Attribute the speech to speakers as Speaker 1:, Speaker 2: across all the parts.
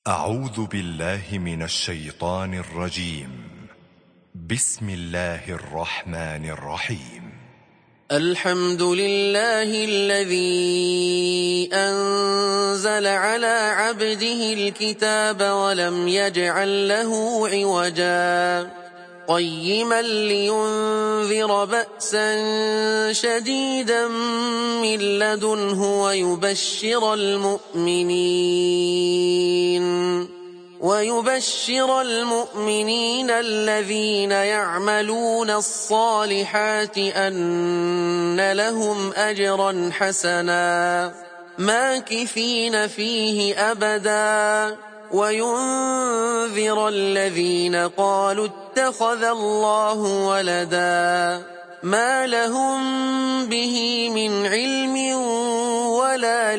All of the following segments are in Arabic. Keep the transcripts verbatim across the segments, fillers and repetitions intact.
Speaker 1: أعوذ بالله من الشيطان الرجيم. بسم الله الرحمن الرحيم.
Speaker 2: الحمد لله الذي أنزل على عبده الكتاب ولم يجعل له عوجا قيما لينذر بأسا شديدا من لدنه ويبشر المؤمنين ويبشر المؤمنين الذين يعملون الصالحات أن لهم أجرا حسنا ماكثين فيه أبدا وينذر الذين قالوا اتخذ الله ولدا ما لهم به من علم ولا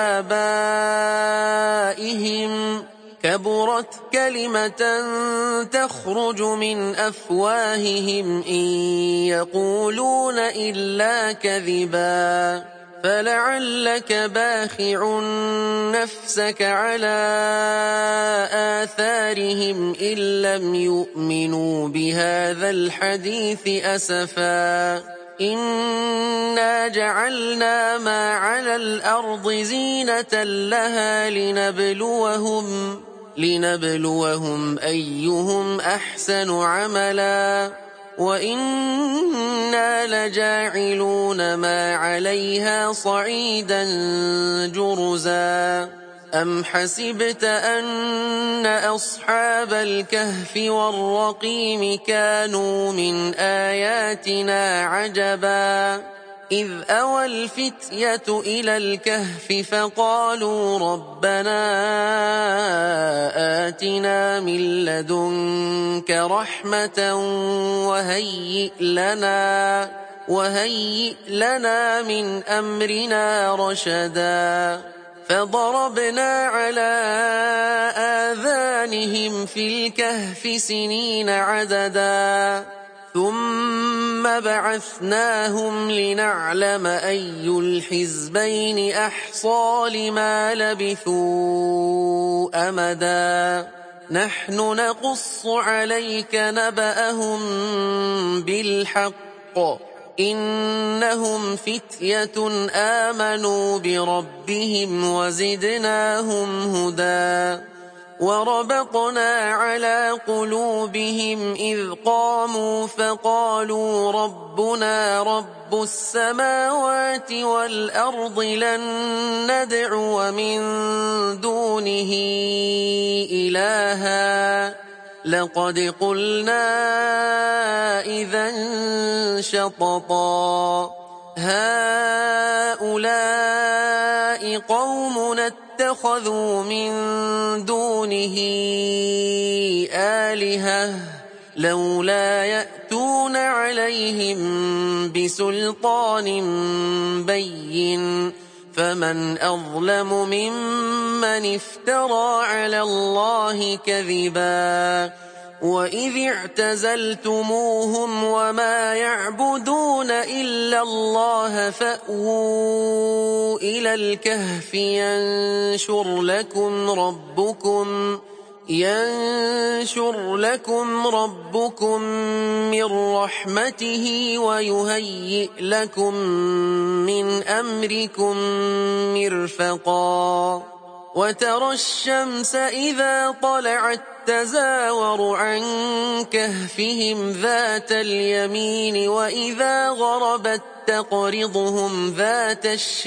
Speaker 2: لآبائهم كبرت كلمة تخرج من أفواههم إن يقولون إلا كذبا فلعلك باخع نفسك على آثارهم إن لم يؤمنوا بهذا الحديث أسفا إنا جعلنا ما على الأرض زينة لها لنبلوهم لنبلوهم أيهم أحسن عملا وإنا لجاعلون ما عليها صعيدا جرزا أم حسبت أن أصحاب الكهف والرقيم كانوا من آياتنا عجبا إذ أوى الفتية إلى الكهف فقالوا ربنا آتنا من لدنك رحمة وهيئ لنا وهيئ لنا من أمرنا رشدا فضربنا على آذانهم في الكهف سنين عددا ثم بعثناهم لنعلم أي الحزبين أحصى لما لبثوا أمدا نحن نقص عليك نبأهم بالحق إنهم فتية آمنوا بربهم وزدناهم هدى وربطنا على قلوبهم إذ قاموا فقالوا ربنا رب السماوات والأرض لن ندعو من دونه إلها لقد قلنا إذا شططا هؤلاء قومنا اتخذوا من دونه آلهة لولا يأتون عليهم بسلطان بين فمن أظلم ممن افترى على الله كذبا وإذ اعتزلتموهم وما يعبدون إلا الله فأووا إلى الكهف ينشر لكم ربكم ينشر لكم ربكم من رحمته ويهيئ لكم من أمركم مرفقا وترى الشمس إذا طلعت تزاور عن كهفهم ذات اليمين وإذا غربت تقرضهم ذات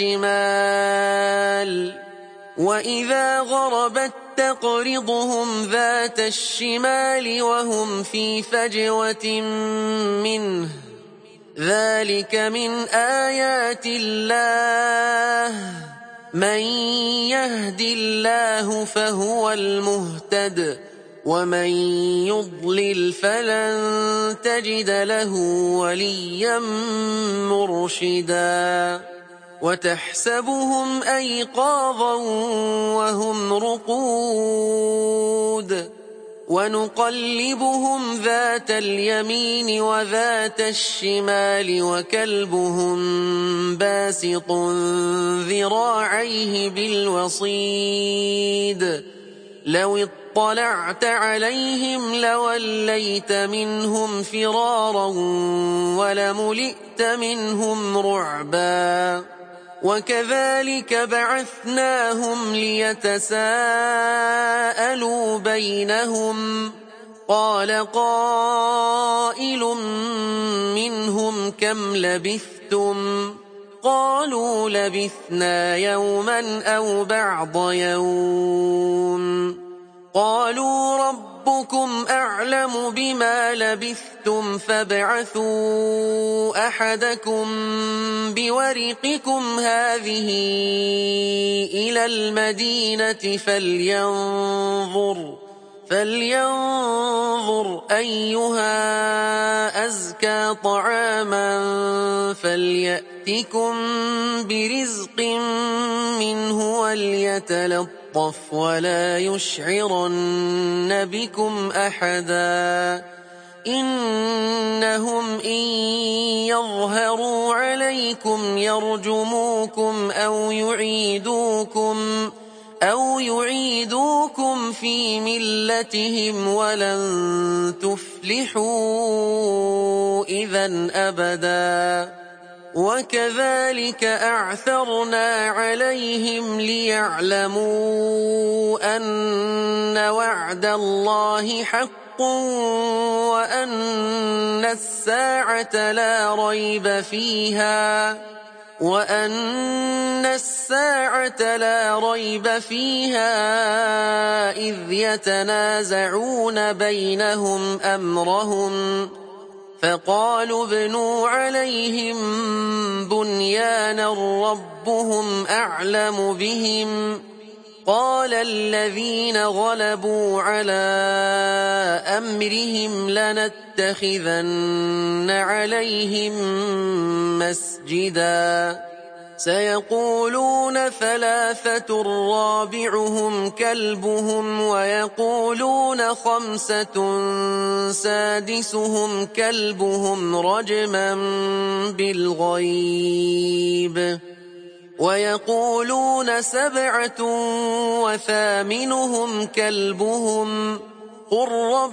Speaker 2: الشمال وإذا غربت تقرضهم ذات الشمال وهم في فجوة منه ذلك من آيات الله من يهد الله فهو المهتد ومن يضلل فلن تجد له وليا مرشدا وتحسبهم أيقاظا وهم رقود ونقلبهم ذات اليمين وذات الشمال وكلبهم باسط ذراعيه بالوصيد لو اطلعت عليهم لوليت منهم فرارا ولملئت منهم رعبا وكذلك بعثناهم ليتساءلوا بينهم قال قائل منهم كم لبثتم قالوا لبثنا يوما أو بعض يوم قالوا ربكم أعلم بما لبثتم فابعثوا أحدكم بورقكم هذه إلى المدينة فلينظر فلينظر أيها أزكى طعاما فليأتكم برزق منه وليتلطف ولا يشعرن بكم أحدا إنهم إن يظهروا عليكم يرجموكم أو يعيدوكم أو يعيدوكم في ملتهم ولن تفلحوا إذا أبدا وكذلك أعثرنا عليهم ليعلموا أن وعد الله حق وأن الساعة لا ريب فيها وأن الساعة لا ريب فيها إذ يتنازعون بينهم أمرهم فقالوا ابنوا عليهم بنيانا ربهم أعلم بهم قال الذين غلبوا على أمرهم لنتخذن عليهم مسجدا سيقولون ثلاثة رابعهم كلبهم ويقولون خمسة سادسهم كلبهم رجما بالغيب ويقولون سبعة وثامنهم كلبهم قل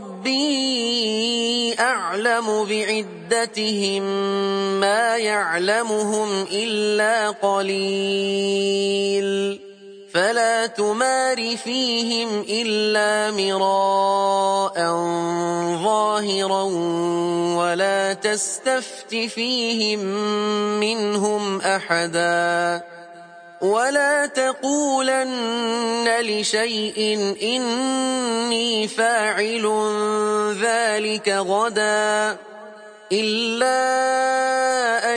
Speaker 2: ربي أعلم بعدتهم ما يعلمهم إلا قليل فلا تمار فيهم إلا مراء ظاهرا ولا تستفت فيهم منهم أحدا ولا تقولن لشيء إني فاعل ذلك غدا إلا أن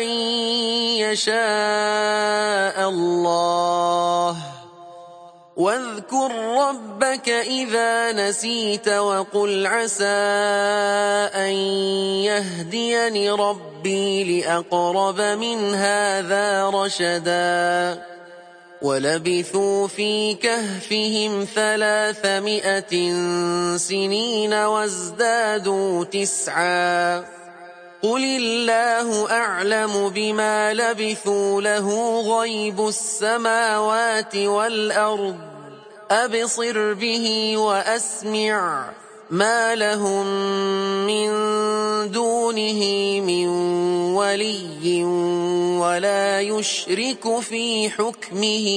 Speaker 2: يشاء الله واذكر ربك إذا نسيت وقل عسى أن يهديني ربي لأقرب من هذا رشدا ولبثوا في كهفهم ثلاثمائة سنين وازدادوا تسعا قل الله أعلم بما لبثوا له غيب السماوات والأرض أبصر به وأسمع ما لهم من دونه من ولي ولا يشرك في حكمه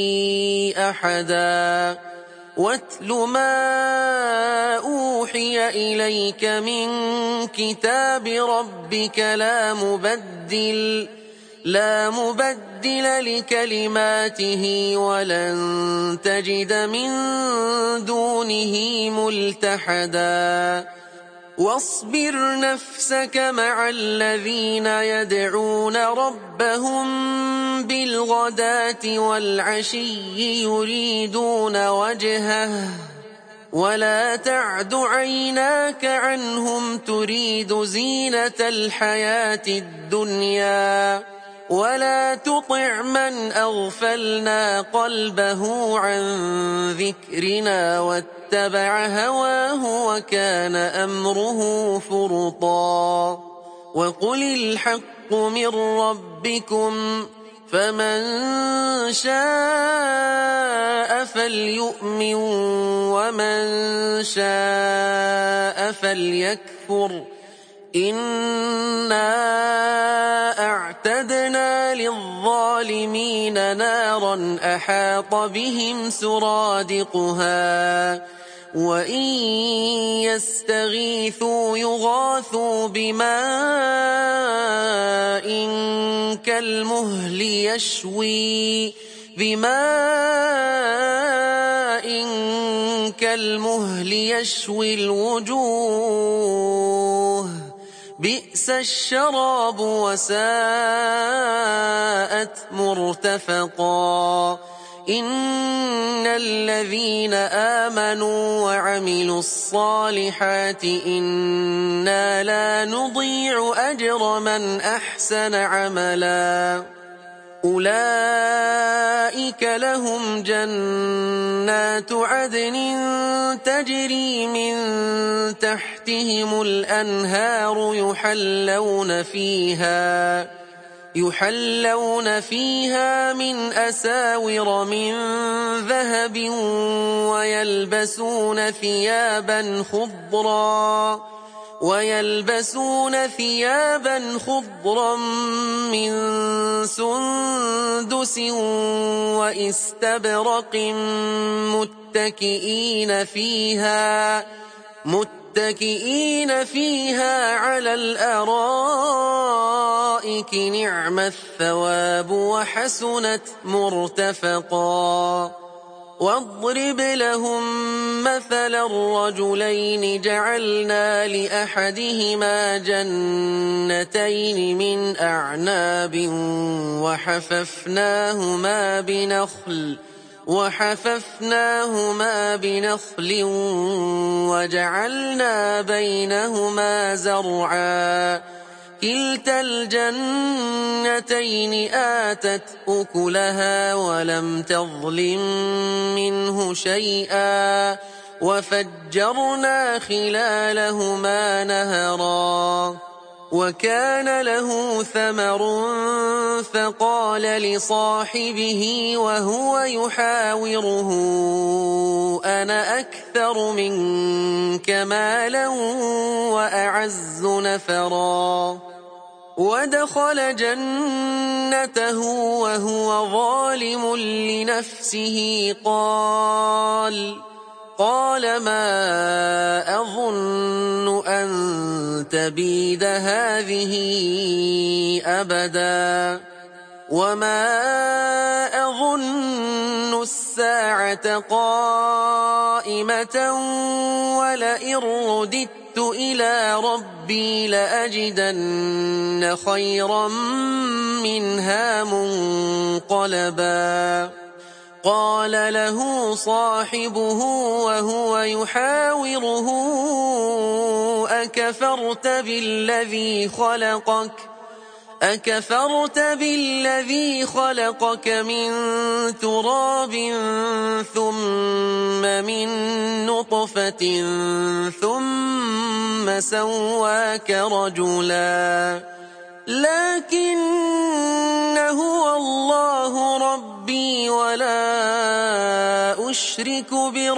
Speaker 2: أحدا واتل ما أوحي إليك من كتاب ربك لا مبدل لا مبدل لكلماته ولن تجد من دونه ملتحدا واصبر نفسك مع الذين يدعون ربهم بالغداة والعشي يريدون وجهه ولا تعد عيناك عنهم تريد زينة الحياة الدنيا ولا تطع من أغفلنا قلبه عن ذكرنا واتبع هواه وكان أمره فرطا وقل الحق من ربكم فمن شاء فليؤمن ومن شاء فليكفر إنا أعتدنا للظالمين نارا أحاط بهم سرادقها وإن يستغيثوا يغاثوا بماء كالمهل يشوي بماء كالمهل يشوي الوجوه بئس الشراب وساءت مرتفقا إن الذين آمنوا وعملوا الصالحات إنا لا نضيع أجر من أحسن عملا أولئك لهم جنات عدن تجري من تحتهم الأنهار يحلون فيها يحلون فيها من أساور من ذهب ويلبسون ثيابا خضرا ويلبسون ثيابا خضرا من سندس واستبرق متكئين فيها متكئين فيها على الأرائك نعم الثواب وحسنت مرتفقا واضرب لهم مثل الرجلين جعلنا لأحدهما جنتين من أعناب وحففناهما بنخل وحففناهما بنخل وجعلنا بينهما زرعا كلتا الجنتين آتت أكلها ولم تظلم منه شيئا وفجرنا خلالهما نهرا وكان له ثمر فقال لصاحبه وهو يحاوره أنا أكثر منك مالا وأعز نفرا ودخل جنته وهو ظالم لنفسه قال قال ما أظن أن تبيد هذه أبدا وما أظن الساعة قائمة ولئن رددت إلى ربي لأجدن خيرا منها منقلبا قال له صاحبه وهو يحاوره أكفرت بالذي خلقك أكفرت بالذي خلقك من تراب ثم من نطفة ثم سواك رجلا لكن هو الله ربي ولا أشرك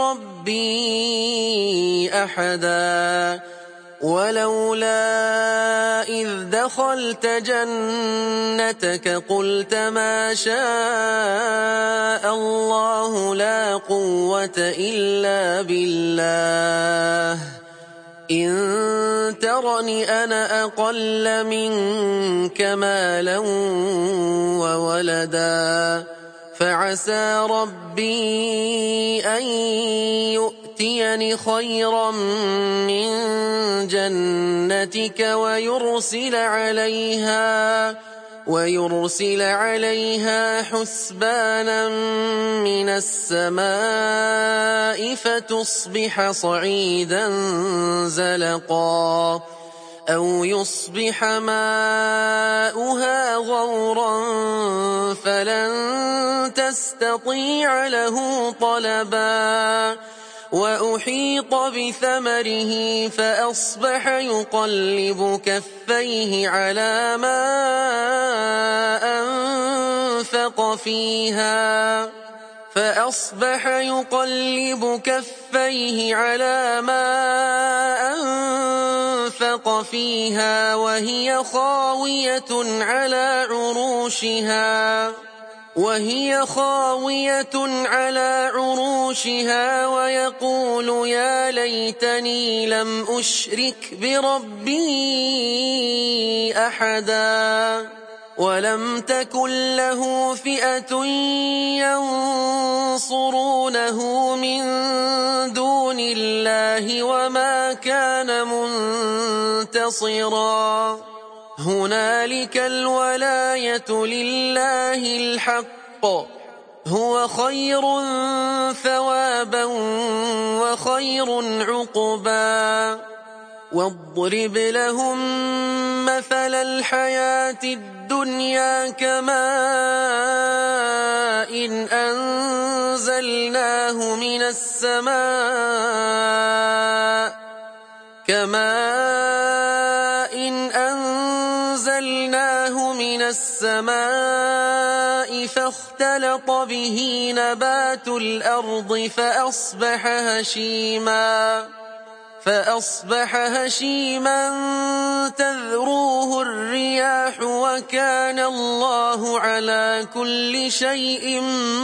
Speaker 2: بربي أحدا ولولا إذ دخلت جنتك قلت ما شاء الله لا قوة إلا بالله إن ترني أنا أقل منك مالا وولدا فعسى ربي أن يؤتيني خيرا من جنتك ويرسل عليها ويرسل عليها حسبانا من السماء فتصبح صعيدا زلقا أو يصبح ماؤها غورا فلن تستطيع له طلبا وأحيط بثمره فأصبح يقلب كفيه على ما أنفق فيها فأصبح يقلب كفيه على ما أنفق فيها وهي خاوية على عروشها وهي خاوية على عروشها ويقول يا ليتني لم أشرك بربي أحدا ولم تكن له فئة ينصرونه من دون الله وما كان منتصرا هنالك الولاية لله الحق هو خير ثوابا وخير عقبا واضرب لهم مثل الحياة الدنيا كماء إن أنزلناه من السماء كماء إن أنزلناه من السماء فاختلط به نبات الأرض فأصبح هشيما فأصبح هشيما تذروه الرياح وكان الله على كل شيء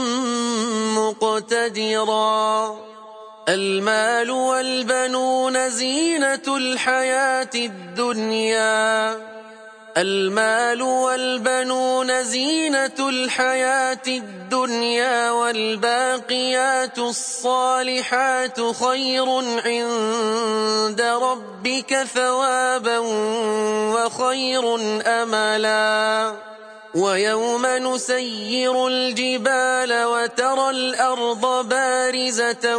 Speaker 2: مقتدرا المال والبنون زينة الحياة الدنيا المال والبنون زينة الحياة الدنيا والباقيات الصالحات خير عند ربك ثوابا وخير أملا ويوم نسير الجبال وترى الأرض بارزة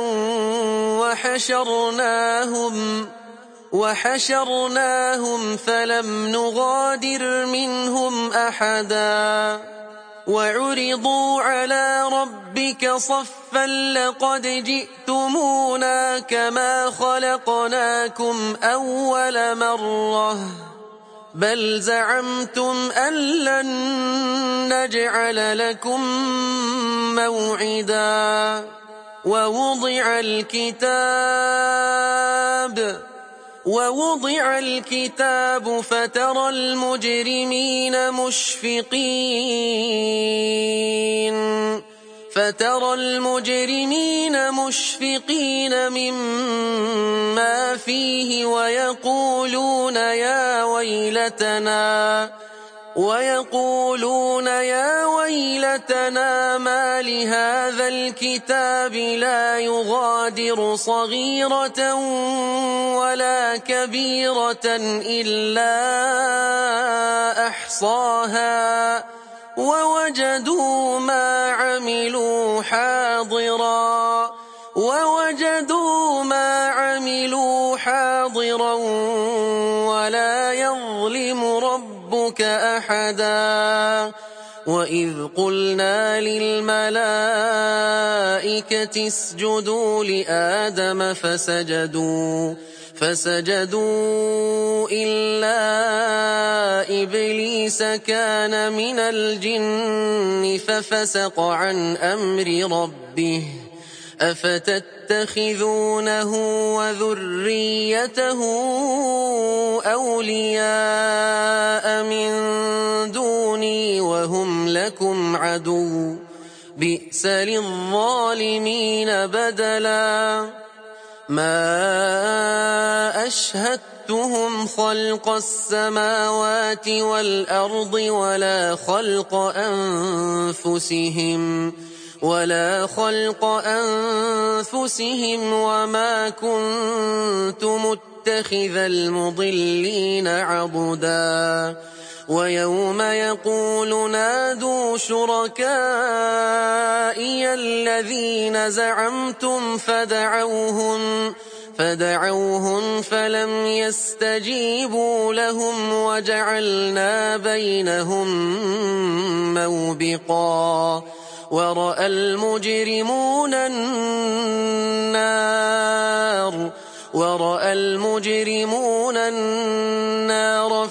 Speaker 2: وحشرناهم وحشرناهم فلم نغادر منهم أحدا وعرضوا على ربك صفا لقد جئتمونا كما خلقناكم أول مرة بل زعمتم أن لن نجعل لكم موعدا ووضع الكتاب ووضع الكتاب فترى المجرمين مشفقين فترى المجرمين مشفقين مما فيه ويقولون يا ويلتنا ويقولون يا ويلتنا ما لهذا الكتاب لا يغادر صغيرة ولا كبيرة إلا أحصاها ووجدوا ما عملوا حاضرا ووجدوا ما عملوا حاضرا ولا يظلم ربك أحدا وإذ قلنا للملائكة اسجدوا لآدم فسجدوا فسجدوا إلا إبليس كان من الجن ففسق عن أمر ربه أفتتخذونه وذريته أولياء من دوني وهم لكم عدو بئس للظالمين بدلا ما أشهدتهم خلق السماوات والأرض ولا خلق أنفسهم ولا خلق أنفسهم وما كنت متخذ المضلين عضدا ويوم يقول نادوا شركائي الذين زعمتم فدعوهم فدعوهم فلم يستجيبوا لهم وجعلنا بينهم موبقا ورأى المجرمون النار ورأى المجرمون النار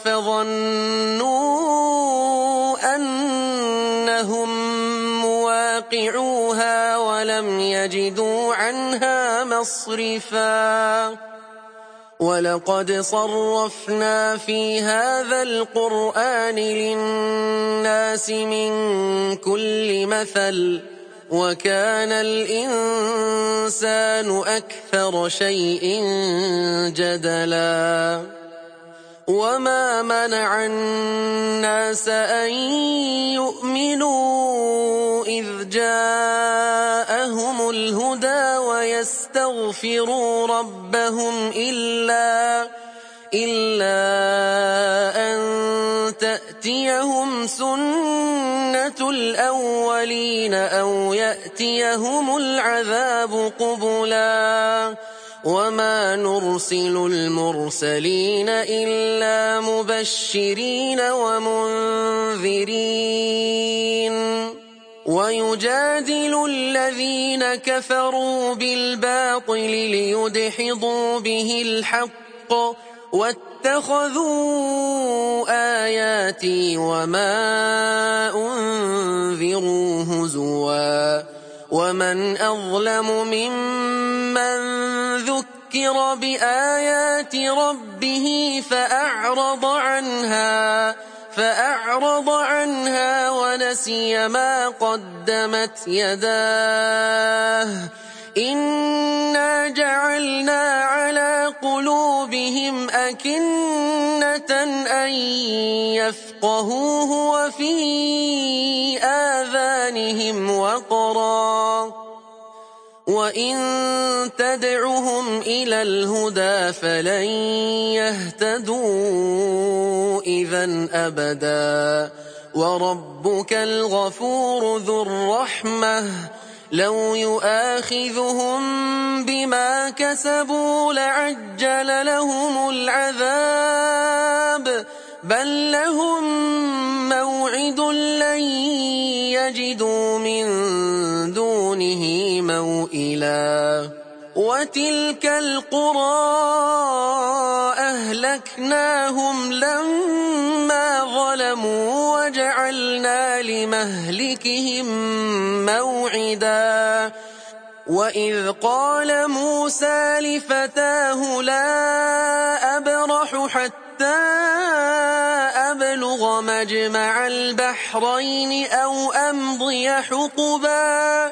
Speaker 2: فظنوا أنهم مواقعوها ولم يجدوا عنها مصرفا ولقد صرفنا في هذا القرآن للناس من كل مثل وكان الإنسان أكثر شيء جدلا وما منع الناس أن يؤمنوا إذ جاءهم الهدى ويستغفروا ربهم إلا إلا أن تأتيهم سنة الأولين أو يأتيهم العذاب قبلا وما نرسل المرسلين إلا مبشرين ومنذرين ويجادل الذين كفروا بالباطل ليدحضوا به الحق واتخذوا آياتي وما أنذروا هزوا ومن أظلم ممن ذكر بآيات ربه فأعرض عنها فأعرض عنها ونسي ما قدمت يداه إنا جعلنا على قلوبهم أكنة أن يفقهوه وفي آذانهم وقرا وإن تدعهم إلى الهدى فلن يهتدوا إذا أبدا وربك الغفور ذو الرحمة لو يؤاخذهم بما كسبوا لعجل لهم العذاب بل لهم موعد لن يجدوا من دونه موئلا وتلك القرى أهلكناهم لما ظلموا وجعلنا لمهلكهم موعدا وإذ قال موسى لفتاه لا أبرح حتى أبلغ مجمع البحرين أو أمضي حقبا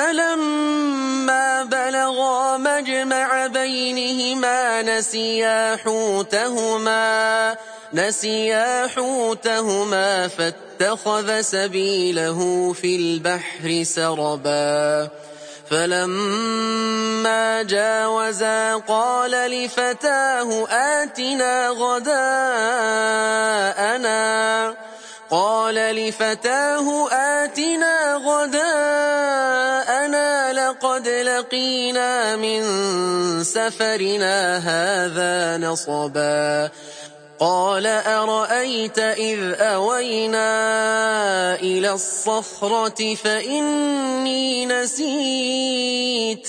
Speaker 2: فلما بلغا مجمع بينهما نسيا حوتهما نسيا حوتهما فاتخذ سبيله في البحر سربا فلما جاوزا قال لفتاه آتنا غداءنا قال لفتاه آتنا غداءنا لقد لقينا من سفرنا هذا نصبا قال أرأيت إذ أوينا إلى الصخرة فإني نسيت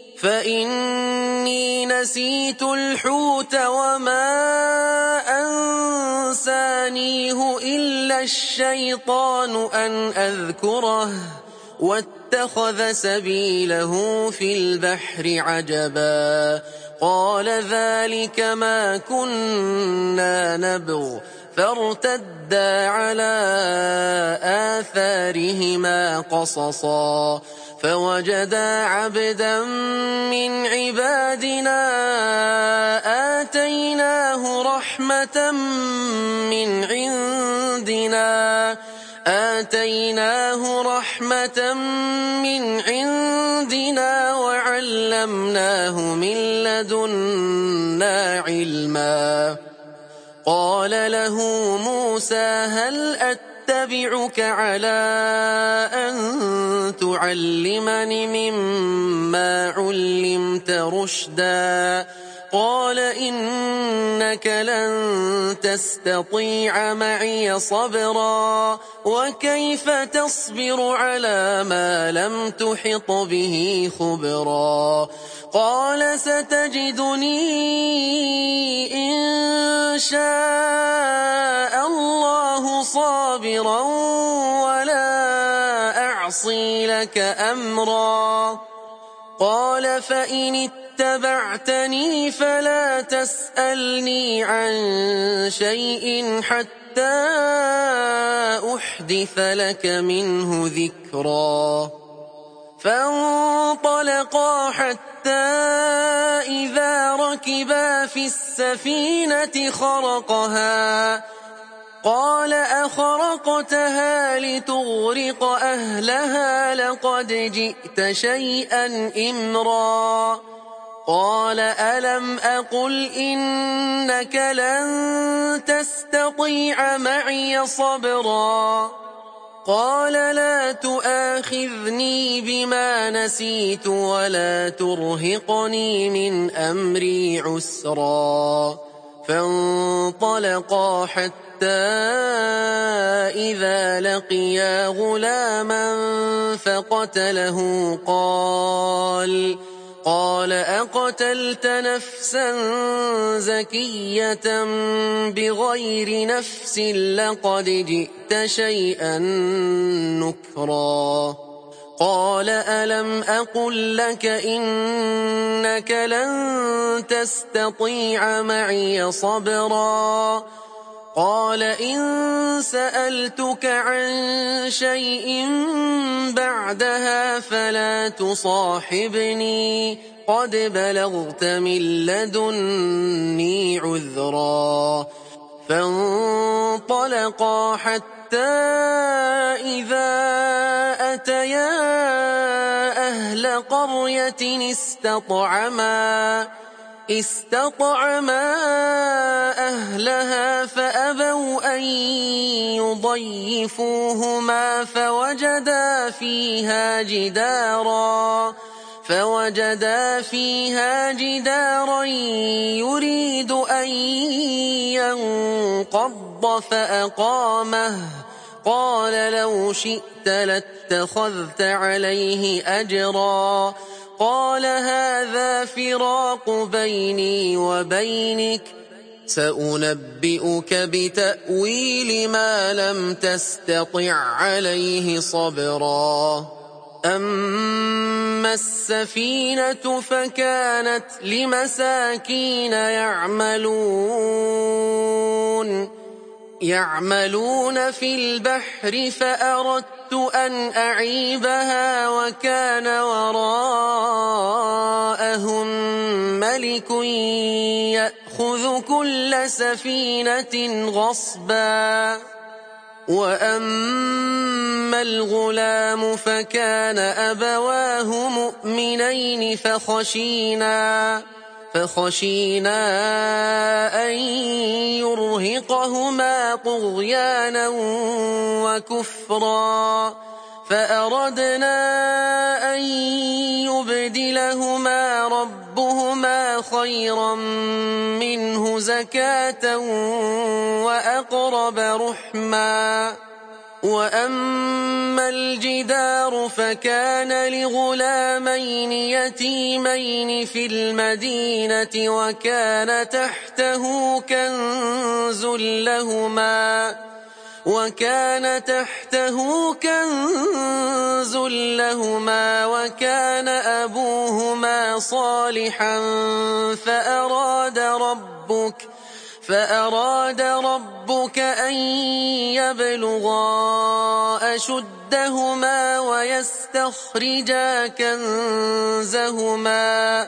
Speaker 2: فإني نسيت الحوت وما أنسانيه إلا الشيطان أن أذكره واتخذ سبيله في البحر عجبا قال ذلك ما كنا نبغ فارتدا على آثارهما قصصا فوجدا عبدا من عبادنا آتيناه رحمة من عندنا آتيناه رحمة من عندنا وعلمناه من لدنا علما قال له موسى هل أتبعك على أن تعلمني مما علمت رشدا قال إنك لن تستطيع معي صبرا وكيف تصبر على ما لم تحط به خبرا قال ستجدني إن شاء الله صابرا ولا أعصي لك أمرا قال فإن اتبعتني فلا تسألني عن شيء حتى أحدث لك منه ذكرا فانطلقا حتى إذا ركبا في السفينة خرقها قال أخرقتها لتغرق أهلها لقد جئت شيئا إمرا قال ألم أقل إنك لن تستطيع معي صبرا قال لا تؤاخذني بما نسيت ولا ترهقني من أمري عسرا فانطلقا حتى إذا لقيا غلاما فقتله قال قال أقتلت نفسا زكية بغير نفس لقد جئت شيئا نكرا قال ألم أقل لك إنك لن تستطيع معي صبرا قال إن سألتك عن شيء بعدها فلا تصاحبني قد بلغت من لدني عذرا فانطلقا حتى إذا أتيا أهل قرية استطعما استطعما أهلها فأبوا أن يضيفوهما فوجدا فيها جدارا فوجدا فيها جدارا يريد أن ينقض فأقامه قال لو شئت لاتخذت عليه أجرا قال هذا فراق بيني وبينك سأنبئك بتأويل ما لم تستطع عليه صبرا أما السفينة فكانت لمساكين يعملون يعملون في البحر فأردت أن أعيبها وكان وراءهم ملك يأخذ كل سفينة غصبا وأما الغلام فكان أبواه مؤمنين فخشينا فخشينا أن يرهقهما طغيانا وكفرا فأردنا أن يبدلهما ربهما خيرا منه زكاة وأقرب رحما وأما الجدار فكان لغلامين يتيمين في المدينة وكان تحته كنز لهما وكان تحته كنز لهما وكان أبوهما صالحا فأراد ربك فأراد ربك أن يبلغا أشدهما ويستخرجا كنزهما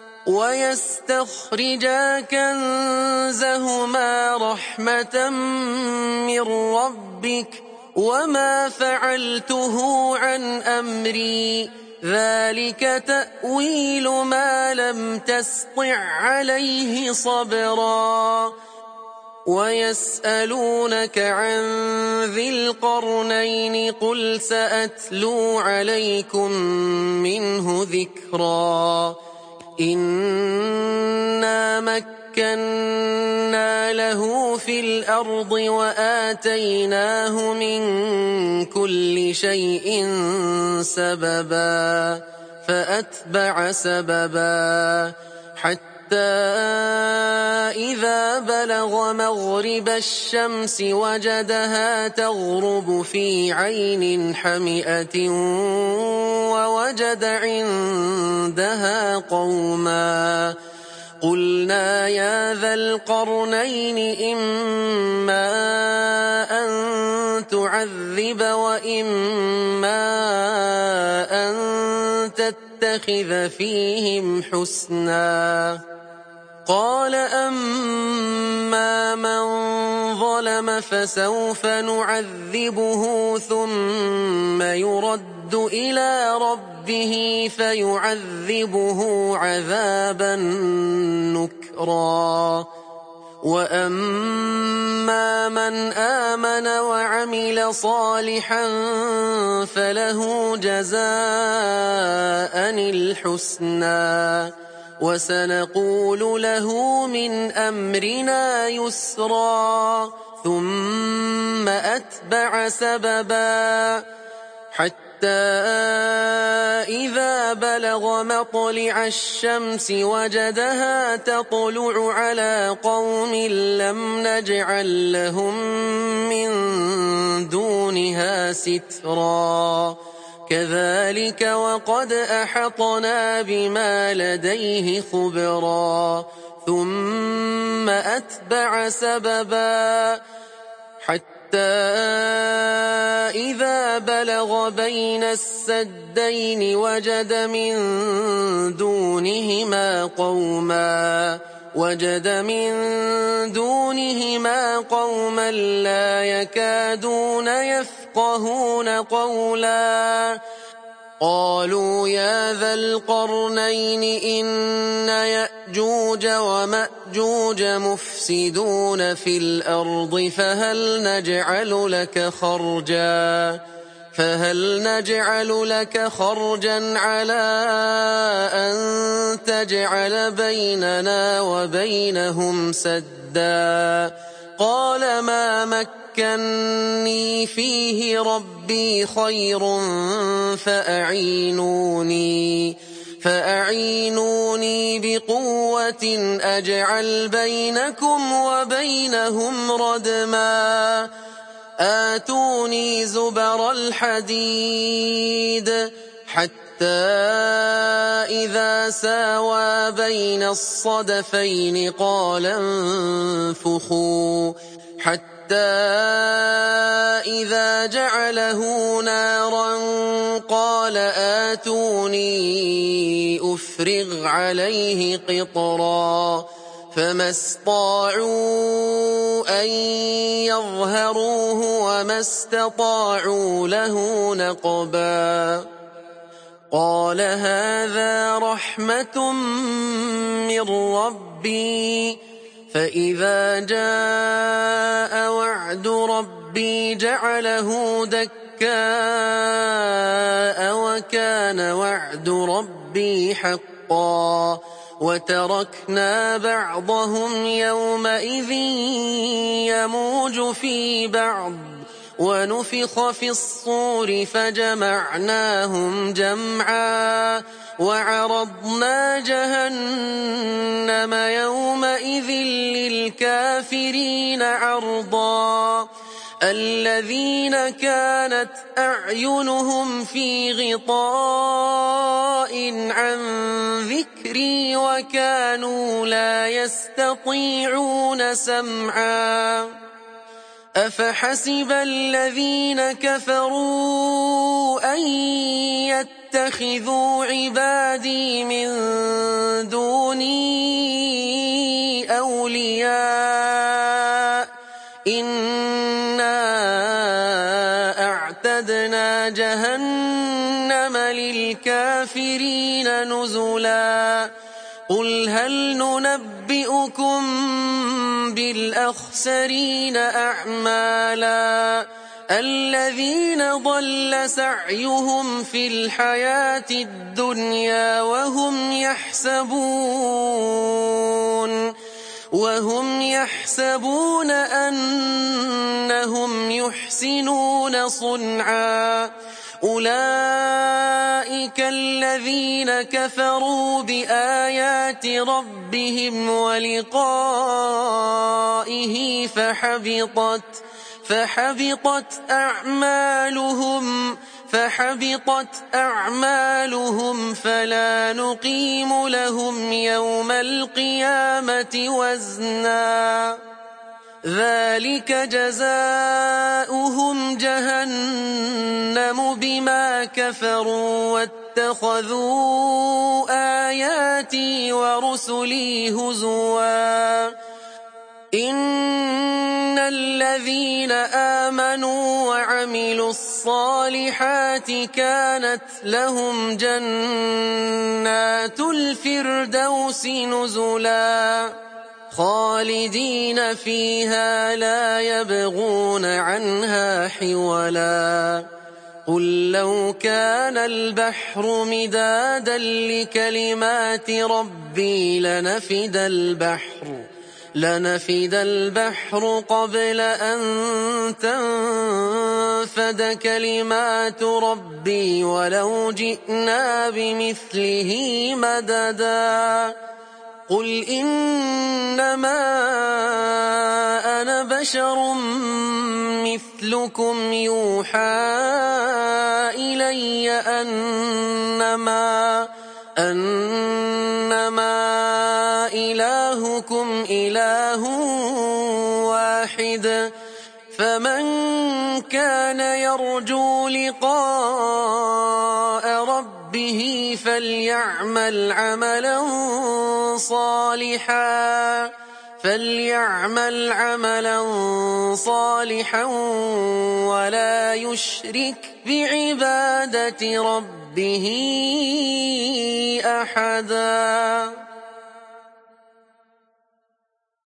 Speaker 2: ويستخرجا كنزهما رحمة من ربك وما فعلته عن أمري ذلك تأويل ما لم تسطع عليه صبرا ويسألونك عن ذي القرنين قل سأتلو عليكم منه ذكرا إنا مكنا له في الأرض وآتيناه من كل شيء سببا فأتبع سببا حتى إذا بلغ مغرب الشمس وجدها تغرب في عين حمئة ووجد عندها قوما قلنا يا ذا القرنين إما أن تعذب وإما أن تتخذ فيهم حسنا قال أما من ظلم فسوف نعذبه ثم يرد إلى ربه فيعذبه عذابا نكرا وأما من آمن وعمل صالحا فله جزاء الحسنى وسنقول له من أمرنا يسرا ثم أتبع سببا حتى إذا بلغ مطلع الشمس وجدها تطلع على قوم لم نجعل لهم من دونها سترا كذلك وقد أحطنا بما لديه خبرا ثم أتبع سببا حتى إذا بلغ بين السدين وجد من دونهما قوما وجد من دونهما قوما لا يكادون يفقهون قولا قالوا يا ذا القرنين إن يأجوج ومأجوج مفسدون في الأرض فهل نجعل لك خرجا فهل نجعل لك خرجا على أن تجعل بيننا وبينهم سدا قال ما مكني فيه ربي خير فأعينوني فأعينوني بقوة أجعل بينكم وبينهم ردما آتوني زبر الحديد حتى إذا ساوى بين الصدفين قال انفخوا حتى إذا جعله نارا قال آتوني أفرغ عليه قطرا فما استطاعوا أن يظهروه وما استطاعوا له نقبا قال هذا رحمة من ربي فإذا جاء وعد ربي جعله دكاء وكان وعد ربي حقا وتركنا بعضهم يومئذ يموج في بعض ونفخ في الصور فجمعناهم جمعا وعرضنا جهنم يومئذ للكافرين عرضا الذين كانت أعينهم في غطاء عن ذكري وكانوا لا يستطيعون سمعا أفحسب الذين كفروا أن يتخذوا عبادي من دوني أولياء إنا أعتدنا جهنم للكافرين نزلا قل هل ننبئكم بالأخسرين أعمالا الذين ضل سعيهم في الحياة الدنيا وهم يحسبون وهم يحسبون أنهم يحسنون صنعا أولئك الذين كفروا بآيات ربهم ولقائه فحبطت فحبطت أعمالهم فحبطت أعمالهم فلا نقيم لهم يوم القيامة وزنا ذلك جزاؤهم جهنم بما كفروا واتخذوا آياتي ورسلي هزوا إن الذين آمنوا وعملوا الصالحات كانت لهم جنات الفردوس نزلا خالدين فيها لا يبغون عنها حولا قل لو كان البحر مدادا لكلمات ربي لنفد البحر لنفد البحر قبل أن تنفد كلمات ربي ولو جئنا بمثله مددا قل إنما أنا بشر مثلكم يوحى إلي أنما أنما إلهكم إله واحد فمن كان يرجو لقاء ربه فليعمل عملا صالحا فليعمل عملا صالحا ولا يشرك بعبادة ربه أحدا.